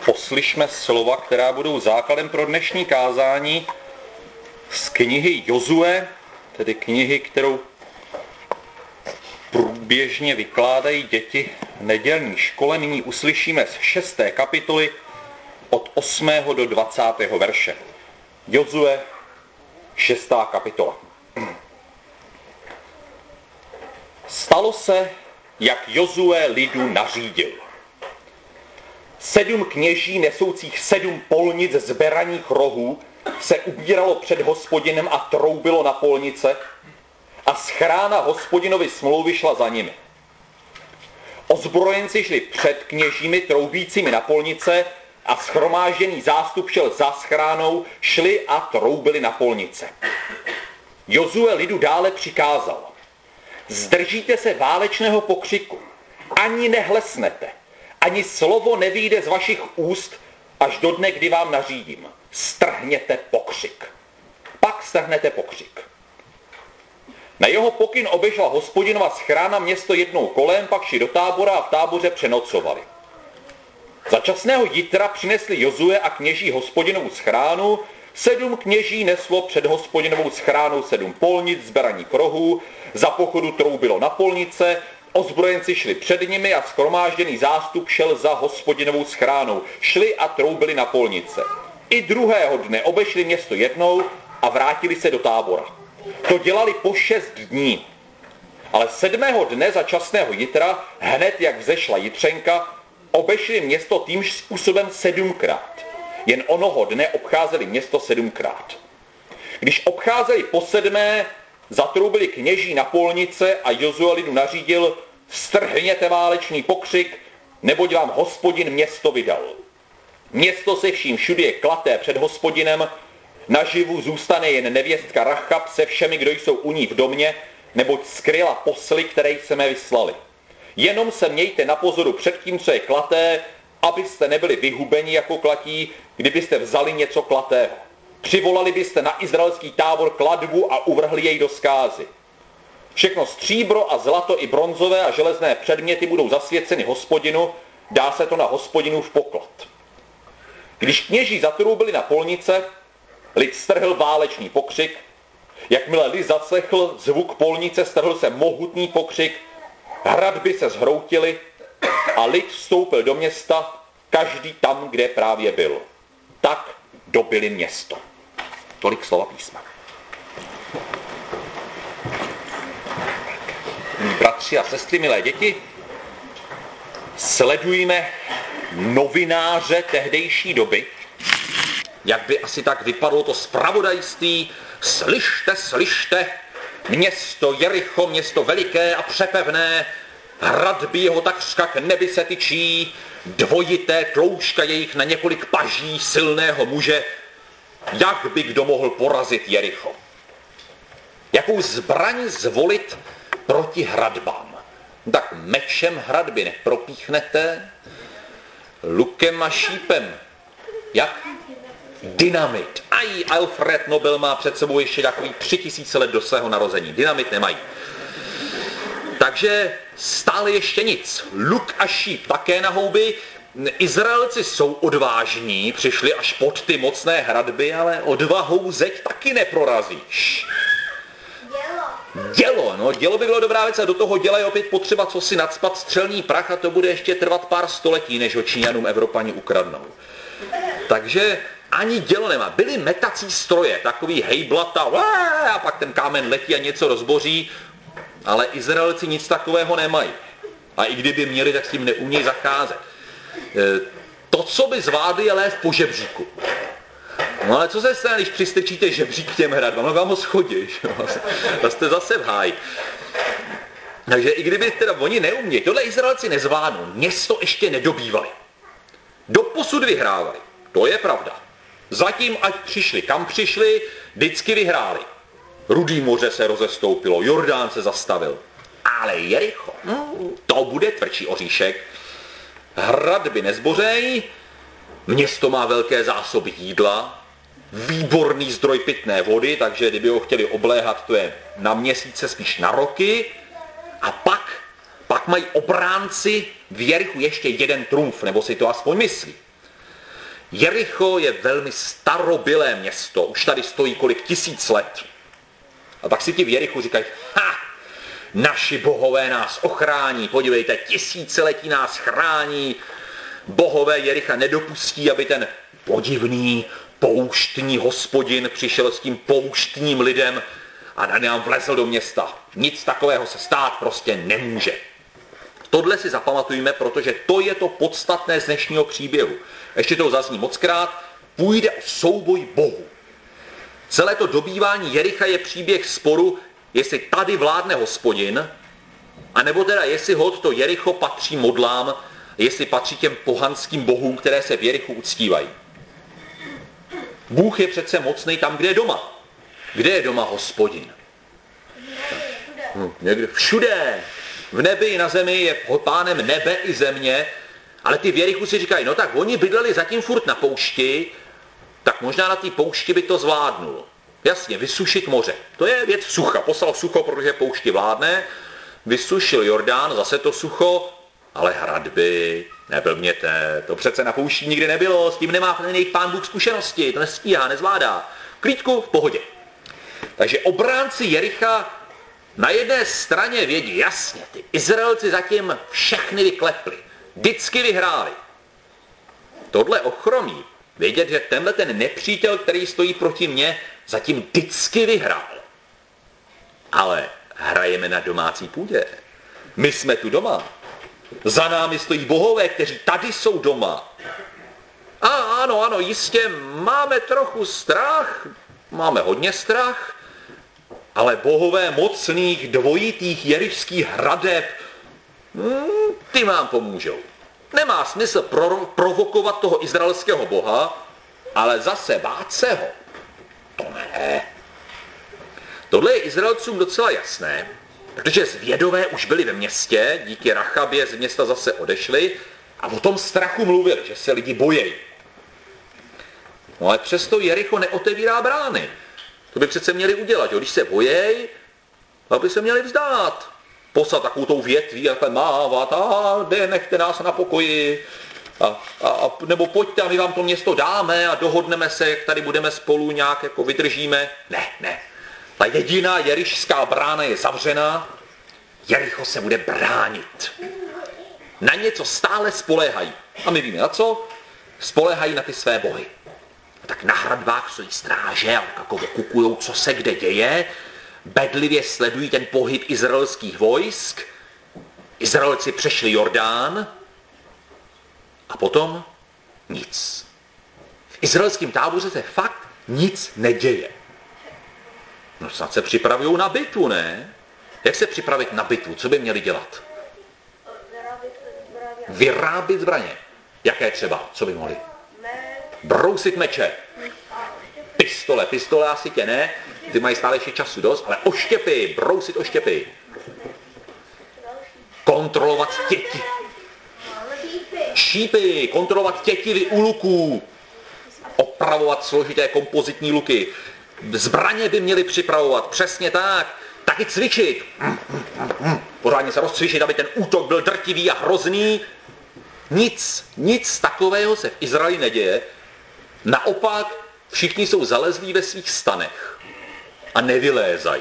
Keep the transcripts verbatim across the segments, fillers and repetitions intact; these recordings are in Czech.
poslyšme slova, která budou základem pro dnešní kázání z knihy Jozue, tedy knihy, kterou průběžně vykládají děti v nedělní škole. Nyní uslyšíme z šesté kapitoly od osmého do dvacátého verše. Jozue, šestá kapitola. Stalo se, jak Jozue lidu nařídil. Sedm kněží nesoucích sedm polnic z beraních rohů se ubíralo před Hospodinem a troubilo na polnice a schrána Hospodinovy smlouvy šla za nimi. Ozbrojenci šli před kněžími troubícími na polnice a shromážděný zástup šel za schránou, šli a troubili na polnice. Jozue lidu dále přikázal: zdržíte se válečného pokřiku, ani nehlesnete, ani slovo nevyjde z vašich úst, až do dne, kdy vám nařídím. Strhněte pokřik. Pak strhnete pokřik. Na jeho pokyn obešla Hospodinova schrána město jednou kolem, pak šli do tábora a v táboře přenocovali. Za časného jitra přinesli Jozue a kněží Hospodinovu schránu. Sedm kněží neslo před Hospodinovou schránou sedm polnic z beraních rohů, za pochodu troubilo na polnice, ozbrojenci šli před nimi a shromážděný zástup šel za Hospodinovou schránou. Šli a troubili na polnice. I druhého dne obešli město jednou a vrátili se do tábora. To dělali po šest dní. Ale sedmého dne za časného jitra, hned jak vzešla jitřenka, obešli město týmž způsobem sedmkrát. Jen onoho dne obcházeli město sedmkrát. Když obcházeli po sedmé, zatroubili kněží na polnice a Jozue lidu nařídil: strhněte válečný pokřik, neboť vám Hospodin město vydal. Město se vším všudy je klaté před Hospodinem, naživu zůstane jen nevěstka Rachab se všemi, kdo jsou u ní v domě, neboť skryla posly, které jsme vyslali. Jenom se mějte na pozoru před tím, co je klaté, abyste nebyli vyhubeni jako klatí, kdybyste vzali něco klatého. Přivolali byste na izraelský tábor kladvu a uvrhli jej do zkázy. Všechno stříbro a zlato i bronzové a železné předměty budou zasvěceny Hospodinu, dá se to na Hospodinův poklad. Když kněží zatroubili na polnice, lid strhl válečný pokřik. Jakmile lid zaslechl zvuk polnice, strhl se mohutný pokřik, hradby se zhroutily a lid vstoupil do města, každý tam, kde právě byl. Tak dobili město. Tolik slova písma. Bratři a sestry, milé děti, sledujme novináře tehdejší doby, jak by asi tak vypadlo to zpravodajství. Slyšte, slyšte, město Jericho, město veliké a přepevné, hradby jeho takřka k nebi se tyčí, dvojité tloušťka jejich na několik paží silného muže. Jak by kdo mohl porazit Jericho? Jakou zbraň zvolit proti hradbám? Tak mečem hradby nepropíchnete, lukem a šípem. Jak? Dynamit. Aj Alfred Nobel má před sebou ještě takový tři tisíce let do svého narození. Dynamit nemají. Takže stále ještě nic. Luk a šíp také na houby. Izraelci jsou odvážní, přišli až pod ty mocné hradby, ale odvahou zeď taky neprorazíš. Dělo. Dělo, no dělo by bylo dobrá věc a do toho děla je opět potřeba co si nacpat střelný prach a to bude ještě trvat pár století, než ho Číňanům Evropani ukradnou. Takže ani dělo nemá. Byly metací stroje, takový hejblata a pak ten kámen letí a něco rozboří, ale Izraelci nic takového nemají. A i kdyby měli, tak s tím neumějí zacházet. To, co by zvládli, je lézt po žebříku. No ale co se stane, když přistrčíte žebřík k těm hradbám? No vám ho schodí, a jste zase v háji. Takže i kdyby teda oni neumějí, tohle Izraelci nezvládnou, město ještě nedobývali. Doposud vyhrávali, to je pravda. Zatím, ať přišli kam přišli, vždycky vyhráli. Rudý moře se rozestoupilo, Jordán se zastavil. Ale Jericho, to bude tvrdší oříšek. Hradby nezbořejí, město má velké zásoby jídla, výborný zdroj pitné vody, takže kdyby ho chtěli obléhat, to je na měsíce, spíš na roky. A pak, pak mají obránci v Jerichu ještě jeden trumf, nebo si to aspoň myslí. Jericho je velmi starobylé město, už tady stojí kolik tisíc let. A tak si ti v Jerichu říkají, ha, naši bohové nás ochrání, podívejte, tisíciletí nás chrání, bohové Jericha nedopustí, aby ten podivný pouštní hospodin přišel s tím pouštním lidem a nám vlezl do města. Nic takového se stát prostě nemůže. Tohle si zapamatujme, protože to je to podstatné z dnešního příběhu. Ještě to zazní mockrát, půjde o souboj bohů. Celé to dobývání Jericha je příběh sporu, jestli tady vládne hospodin, anebo teda jestli hod to Jericho patří modlám, jestli patří těm pohanským bohům, které se v Jerichu uctívají. Bůh je přece mocný tam, kde je doma. Kde je doma hospodin? Hm, někde všude. V nebi i na zemi je pánem nebe i země, ale ty v Jerichu si říkají, no tak oni bydleli zatím furt na poušti, tak možná na té poušti by to zvládnul. Jasně, vysušit moře. To je věc sucha. Poslal sucho, protože poušti vládne, vysušil Jordán, zase to sucho, ale hradby, neblbněte, to přece na poušti nikdy nebylo, s tím nemá ten jejich pán Bůh zkušenosti, to nestíhá, nezvládá. Klídku, v pohodě. Takže obránci Jericha na jedné straně vědí, jasně, ty Izraelci zatím všechny vyklepli, vždycky vyhráli. Tohle ochromí vědět, že tenhle ten nepřítel, který stojí proti mně, zatím vždycky vyhrál. Ale hrajeme na domácí půdě. My jsme tu doma. Za námi stojí bohové, kteří tady jsou doma. A ano, ano, jistě máme trochu strach, máme hodně strach, ale bohové mocných dvojitých jerišských hradeb, hmm, ty vám pomůžou. Nemá smysl pro, provokovat toho izraelského boha, ale zase bát se ho. To ne. Tohle je Izraelcům docela jasné, protože zvědové už byli ve městě, díky Rachabě z města zase odešli a o tom strachu mluvili, že se lidi bojejí. No ale přesto Jericho neotevírá brány. To by přece měli udělat, že? Když se bojejí, aby se měli vzdát. Poslat takovou tou větví a takhle mávat, a jde, nechte nás na pokoji. A, a, a, nebo pojďte a my vám to město dáme a dohodneme se, jak tady budeme spolu nějak jako vydržíme. Ne, ne. Ta jediná jerišská brána je zavřená, Jericho se bude bránit. Na něco stále spoléhají. A my víme na co? Spoléhají na ty své bohy. A tak na hradbách stojí stráže a jako kukujou, co se kde děje. Bedlivě sledují ten pohyb izraelských vojsk. Izraelci přešli Jordán a potom nic. V izraelském táboře se fakt nic neděje. No snad se připravují na bitvu, ne? Jak se připravit na bitvu? Co by měli dělat? Vyrábět zbraně. Jaké třeba? Co by mohli? Brousit meče. Pistole. Pistole asi tě ne. Ty mají stále ještě času dost, ale oštěpy. Brousit oštěpy. Kontrolovat těti. Šípy. Kontrolovat tětivy u luků. Opravovat složité kompozitní luky. Zbraně by měli připravovat. Přesně tak. Taky cvičit. Pořádně se rozcvičit, aby ten útok byl drtivý a hrozný. Nic, nic takového se v Izraeli neděje. Naopak všichni jsou zalezlí ve svých stanech a nevylézají.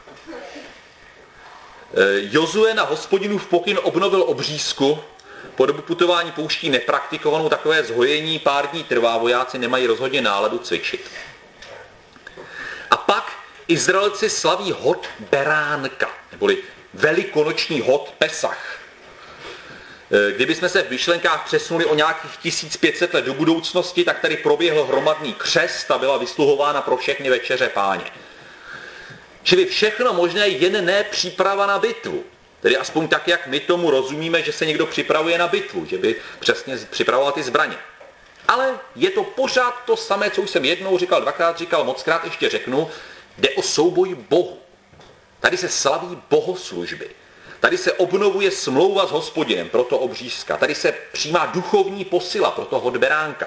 Jozue na Hospodinův pokyn obnovil obřízku. Po dobu putování pouští nepraktikovanou, takové zhojení pár dní trvá, vojáci nemají rozhodně náladu cvičit. A pak Izraelci slaví hod beránka, neboli velikonoční hod Pesach. Kdybychom se v myšlenkách přesunuli o nějakých tisíc pět set let do budoucnosti, tak tady proběhl hromadný křest a byla vysluhována pro všechny večeře Páně. Čili všechno možné, jen ne příprava na bitvu. Tedy aspoň tak, jak my tomu rozumíme, že se někdo připravuje na bitvu, že by přesně připravoval ty zbraně. Ale je to pořád to samé, co už jsem jednou říkal, dvakrát říkal, mockrát ještě řeknu, jde o souboj Bohu. Tady se slaví bohoslužby. Tady se obnovuje smlouva s Hospodinem, proto obřízka. Tady se přijímá duchovní posila, proto hod beránka.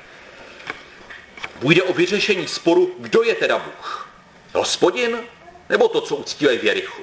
Půjde o vyřešení sporu, kdo je teda Bůh. Hospodin, nebo to, co uctívají v Jerichu.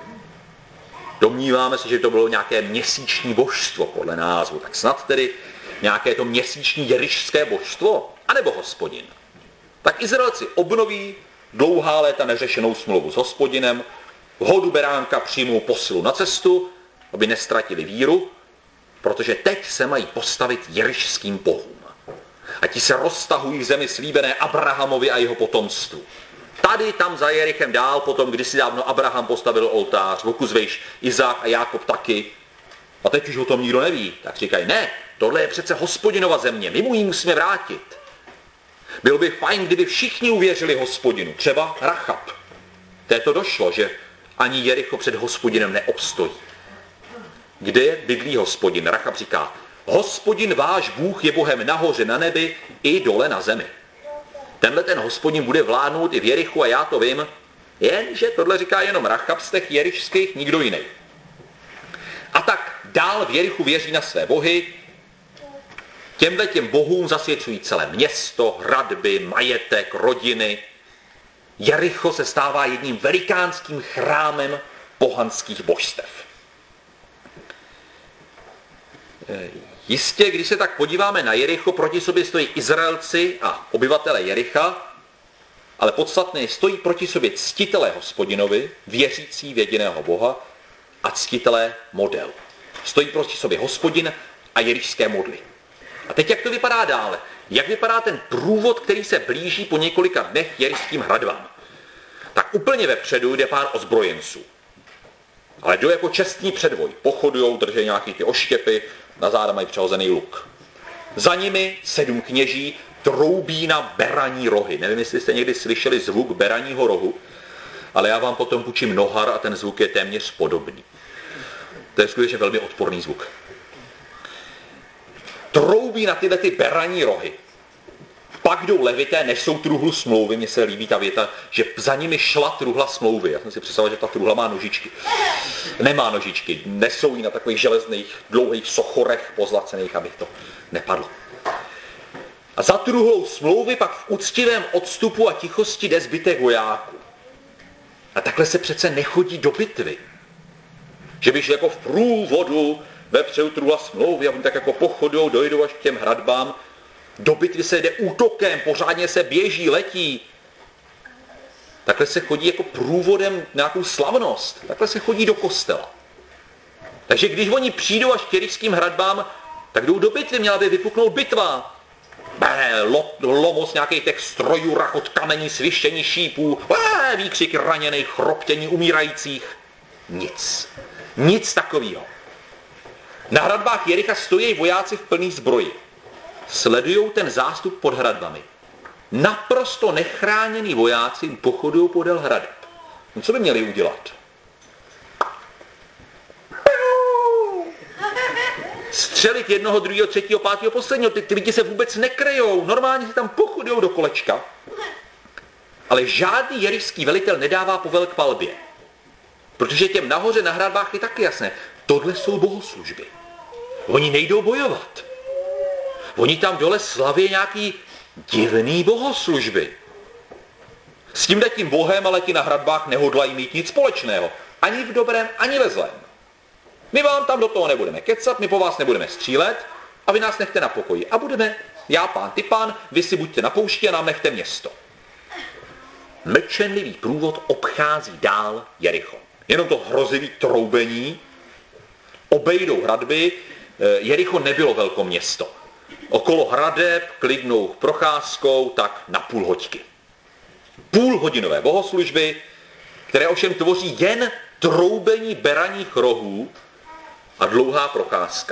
Domníváme se, že to bylo nějaké měsíční božstvo podle názvu. Tak snad tedy nějaké to měsíční jerišské božstvo, anebo Hospodin. Tak Izraelci obnoví dlouhá léta neřešenou smlouvu s Hospodinem, hodu beránka přijmou posilu na cestu, aby nestratili víru, protože teď se mají postavit jerišským bohům. A ti se roztahují v zemi slíbené Abrahamovi a jeho potomstvu. Tady, tam za Jerichem dál, potom kdysi dávno Abraham postavil oltář, vokus vejš Izák a Jákob taky. A teď už o tom nikdo neví. Tak říkají, ne, tohle je přece Hospodinova země, my mu ji musíme vrátit. Bylo by fajn, kdyby všichni uvěřili Hospodinu, třeba Rachab. Této došlo, že ani Jericho před Hospodinem neobstojí. Kde bydlí Hospodin? Rachab říká, Hospodin váš Bůh je Bohem nahoře na nebi i dole na zemi. Tenhle ten Hospodin bude vládnout i v Jerichu a já to vím, jenže tohle říká jenom Rachab z těch jerišských, nikdo jiný. A tak dál v Jerichu věří na své bohy, těmhle těm bohům zasvěcují celé město, hradby, majetek, rodiny. Jericho se stává jedním velikánským chrámem pohanských božstev. Jistě, když se tak podíváme na Jericho, proti sobě stojí Izraelci a obyvatele Jericha, ale podstatné stojí proti sobě ctitelé Hospodinovi, věřící v jediného Boha a ctitelé model. Stojí proti sobě Hospodin a jerišské modly. A teď jak to vypadá dále? Jak vypadá ten průvod, který se blíží po několika dnech jerišským hradbám? Tak úplně vepředu jde pár ozbrojenců. Ale jdou jako čestní předvoj. Pochodujou, drží nějaký ty oštěpy, na záda mají přehozený luk. Za nimi sedm kněží troubí na beraní rohy. Nevím, jestli jste někdy slyšeli zvuk beraního rohu, ale já vám potom půjčím nohar a ten zvuk je téměř podobný. To je skutečně velmi odporný zvuk. Troubí na tyhle ty beraní rohy. Pak jdou levité, nesou truhlu smlouvy. Mně se líbí ta věta, že za nimi šla truhla smlouvy. Já jsem si představil, že ta truhla má nožičky. Nemá nožičky, nesou ji na takových železných, dlouhých sochorech pozlacených, aby to nepadlo. A za truhlou smlouvy pak v úctivém odstupu a tichosti jde zbytek vojáků. A takhle se přece nechodí do bitvy. Že byš jako v průvodu vepředu truhla smlouvy a oni tak jako pochodou dojdou až k těm hradbám. Do bitvy se jde útokem, pořádně se běží, letí. Takhle se chodí jako průvodem nějakou slavnost. Takhle se chodí do kostela. Takže když oni přijdou až k jerišským hradbám, tak jdou do bitvy, měla by vypuknout bitva. Bé, lo, lomos nějakých těch strojů, rachot kamení, svištění šípů, bé, výkřiky raněných, chroptění umírajících. Nic. Nic takového. Na hradbách Jericha stojí vojáci v plný zbroji. Sledujou ten zástup pod hradbami. Naprosto nechráněný vojáci pochodují podél hradeb. No, co by měli udělat? Střelit jednoho, druhého, třetího, pátého, posledního. Ty, ty lidi se vůbec nekrejou. Normálně si tam pochodují do kolečka. Ale žádný jerišský velitel nedává povel k palbě. Protože těm nahoře na hradbách je taky jasné. Tohle jsou bohoslužby. Oni nejdou bojovat. Oni tam dole slaví nějaký divný bohoslužby. S tímhle tím bohem ale ti na hradbách nehodlají mít nic společného. Ani v dobrém, ani ve zlém. My vám tam do toho nebudeme kecat, my po vás nebudeme střílet a vy nás nechte na pokoji. A budeme, já pán, ty pán, vy si buďte na poušti a nám nechte město. Mlčenlivý průvod obchází dál Jericho. Jenom to hrozivý troubení, obejdou hradby, Jericho nebylo velké město. Okolo hradeb, klidnou procházkou, tak na půl hoďky. Půlhodinové bohoslužby, které ovšem tvoří jen troubení beraních rohů a dlouhá procházka.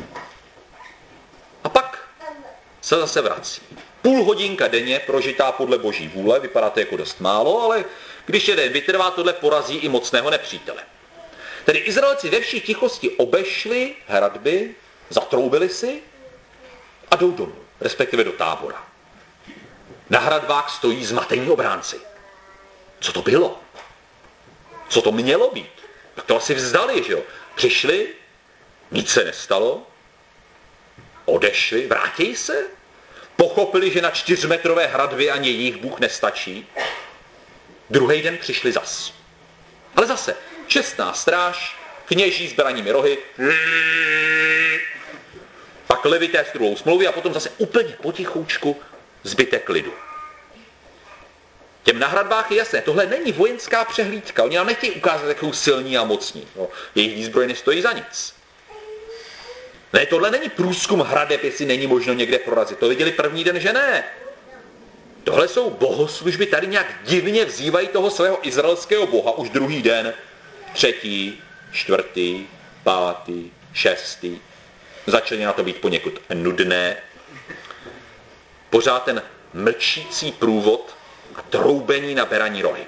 A pak se zase vrací. Půl hodinka denně prožitá podle boží vůle, vypadá to jako dost málo, ale když jeden vytrvá, tohle porazí i mocného nepřítele. Tedy Izraelci ve vší tichosti obešli hradby, zatroubili si a jdou domů, respektive do tábora. Na hradbách stojí zmatení obránci. Co to bylo? Co to mělo být? Tak to asi vzdali, že jo? Přišli, nic se nestalo, odešli, vrátí se, pochopili, že na čtyřmetrové hradby ani jejich Bůh nestačí. Druhý den přišli zas. Ale zase, čestná stráž, kněží s beranými rohy, pak pak levité s druhou smlouvy a potom zase úplně potichoučku zbytek lidu. Těm na hradbách je jasné, tohle není vojenská přehlídka, oni nám nechtějí ukázat, jak jsou silní a mocní. No, jejich výzbroj nestojí za nic. Ne, tohle není průzkum hradeb, jestli není možno někde prorazit. To viděli první den, že ne. Tohle jsou bohoslužby, tady nějak divně vzývají toho svého izraelského boha už druhý den, třetí, čtvrtý, pátý, šestý. Začaly na to být poněkud nudné. Pořád ten mlčící průvod a troubení na beraní rohy.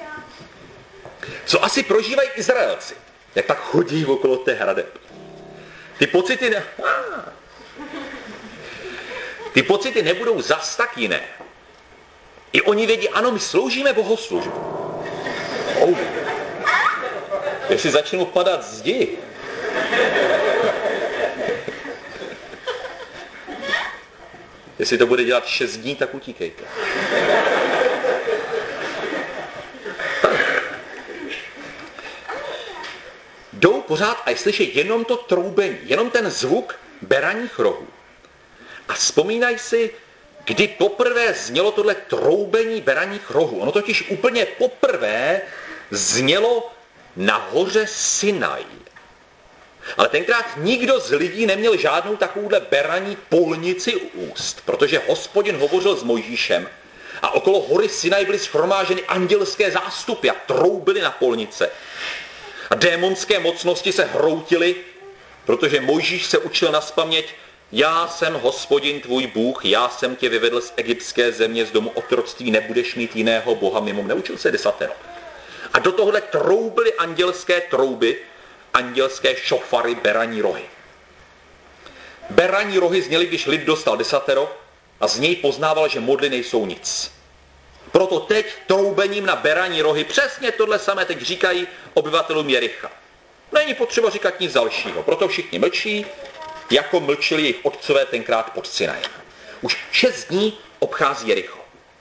Co asi prožívají Izraelci, jak tak chodí okolo té hradeb. Ty pocity, ne... Ty pocity nebudou zas tak jiné. I oni vědí, ano, my sloužíme bohoslužbu. Oh. Jestli začnou padat zdi. Jestli to bude dělat šest dní, tak utíkejte. Jdou pořád a slyší jenom to troubení, jenom ten zvuk beraních rohů. A vzpomínají si, kdy poprvé znělo tohle troubení beraních rohů. Ono totiž úplně poprvé znělo na hoře Sinaj. Ale tenkrát nikdo z lidí neměl žádnou takovouhle beraní polnici u úst, protože Hospodin hovořil s Mojžíšem a okolo hory Sinaj byly shromáženy andělské zástupy a troubily na polnice. A démonské mocnosti se hroutily, protože Mojžíš se učil nazpaměť: já jsem Hospodin tvůj Bůh, já jsem tě vyvedl z egyptské země, z domu otroctví, nebudeš mít jiného boha mimo mne. Neučil se desatero. A do tohohle troubily andělské trouby, andělské šofary, beraní rohy. Beraní rohy zněly, když lid dostal desatero a z něj poznával, že modly nejsou nic. Proto teď troubením na beraní rohy přesně tohle samé teď říkají obyvatelům Jericha. Není potřeba říkat nic dalšího, proto všichni mlčí, jako mlčeli jejich otcové tenkrát pod Sinajem. Už šest dní obchází Jericho.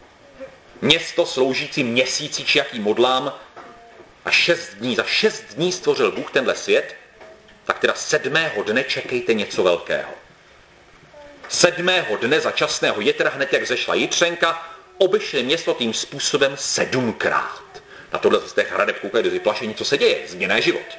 Město sloužící měsíci či jakým modlám, a šest dní, za šest dní stvořil Bůh tenhle svět, tak teda sedmého dne čekejte něco velkého. Sedmého dne za časného jetra, hned jak zešla jitřenka, obešli město tím způsobem sedmkrát. Na tohle z těch hradeb koukají do vyplašení, co se děje, změné život.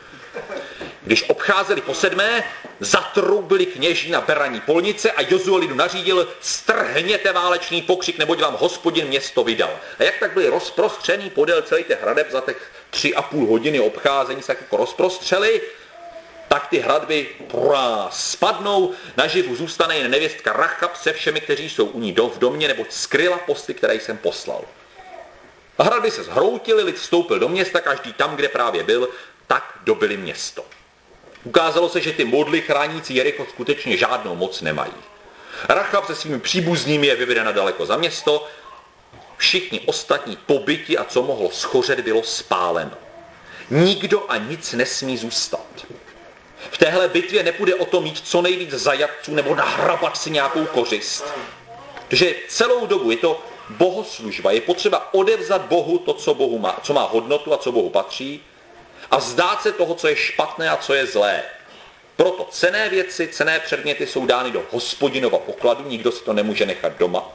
Když obcházeli po sedmé, zatroubili kněží na beraní polnice a Jozue lidu nařídil: strhněte válečný pokřik, neboť vám Hospodin město vydal. A jak tak byli rozprostřený podél celý těch hradeb za těch tři a půl hodiny obcházení se tak jako rozprostřeli, tak ty hradby prá, spadnou, naživu zůstane jen nevěstka Rachab se všemi, kteří jsou u ní v domě, neboť skryla posty, které jsem poslal. A hradby se zhroutily, lid vstoupil do města, každý tam, kde právě byl, tak dobyli město. Ukázalo se, že ty modly chránící Jericho skutečně žádnou moc nemají. Rachab se svými příbuznými je vyvedena daleko za město, všichni ostatní pobyti a co mohlo schořet, bylo spáleno. Nikdo a nic nesmí zůstat. V téhle bitvě nepůjde o to mít co nejvíc zajatců nebo nahrabat si nějakou kořist. Protože celou dobu je to bohoslužba, je potřeba odevzat Bohu to, co Bohu má, co má hodnotu a co Bohu patří, a vzdát se toho, co je špatné a co je zlé. Proto cenné věci, cenné předměty jsou dány do Hospodinova pokladu, nikdo si to nemůže nechat doma.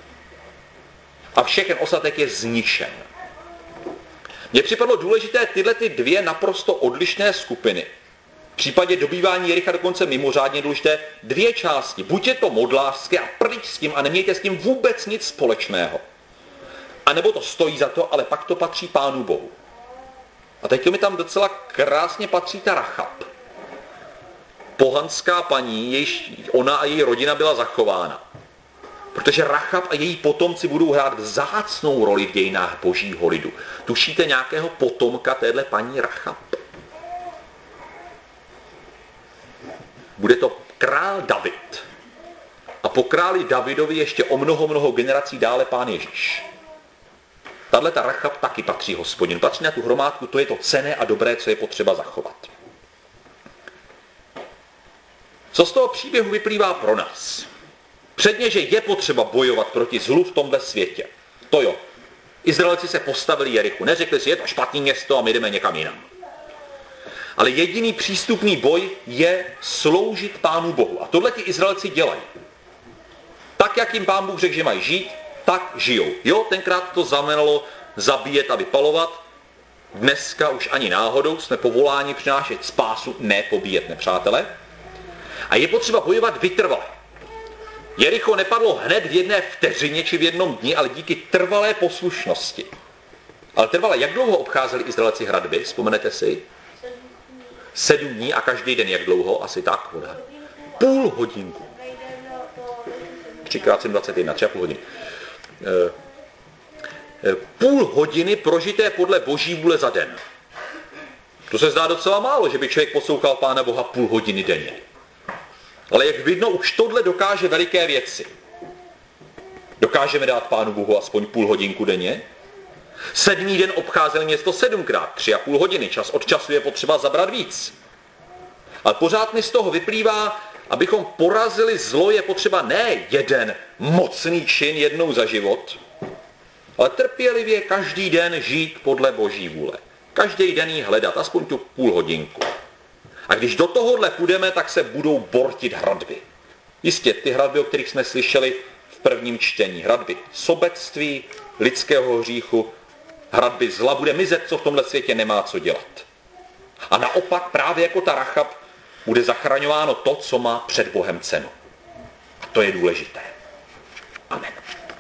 A všechen ostatek je zničen. Mně připadlo důležité tyhle ty dvě naprosto odlišné skupiny. V případě dobývání Jericha dokonce mimořádně důležité dvě části. Buď je to modlářské a pryč s tím a nemějte s tím vůbec nic společného. A nebo to stojí za to, ale pak to patří Pánu Bohu. A teď mi tam docela krásně patří ta Rachab. Pohanská paní, jejíž ona a její rodina byla zachována. Protože Rachab a její potomci budou hrát vzácnou roli v dějinách božího lidu. Tušíte nějakého potomka téhle paní Rachab? Bude to král David. A po králi Davidovi ještě o mnoho, mnoho generací dále pán Ježíš. Tahle ta Rachab taky patří Hospodin. Patří na tu hromádku, to je to cenné a dobré, co je potřeba zachovat. Co z toho příběhu vyplývá pro nás? Předně, že je potřeba bojovat proti zlu v tomhle světě. To jo. Izraelci se postavili Jerichu. Neřekli si, je to špatný město a my jdeme někam jinam. Ale jediný přístupný boj je sloužit Pánu Bohu. A tohle ti Izraelci dělají. Tak, jak jim Pán Bůh řekl, že mají žít, tak žijou. Jo, tenkrát to znamenalo zabíjet a vypalovat. Dneska už ani náhodou jsme povoláni přinášet spásu, ne pobíjet nepřátele. A je potřeba bojovat vytrvale. Jericho nepadlo hned v jedné vteřině či v jednom dni, ale díky trvalé poslušnosti. Ale trvalé, jak dlouho obcházeli Izraelci hradby, vzpomenete si? Sedm dní a každý den jak dlouho? Asi tak, odhad. Půl hodinku. Třikrát jsem dvacet jedna, tři a půl hodiny. E, e, půl hodiny prožité podle Boží vůle za den. To se zdá docela málo, že by člověk poslouchal Pána Boha půl hodiny denně. Ale jak vidno, už tohle dokáže veliké věci. Dokážeme dát Pánu Bohu aspoň půl hodinku denně? Sedmý den obcházeli město sedmkrát, tři a půl hodiny. Čas od času je potřeba zabrat víc. Ale pořád mi z toho vyplývá, abychom porazili zlo, je potřeba ne jeden mocný čin jednou za život, ale trpělivě každý den žít podle Boží vůle. Každý den jí hledat, aspoň tu půl hodinku. A když do tohohle půjdeme, tak se budou bortit hradby. Jistě, ty hradby, o kterých jsme slyšeli v prvním čtení. Hradby sobectví, lidského hříchu, hradby zla, bude mizet, co v tomhle světě nemá co dělat. A naopak právě jako ta Rachab bude zachraňováno to, co má před Bohem cenu. A to je důležité.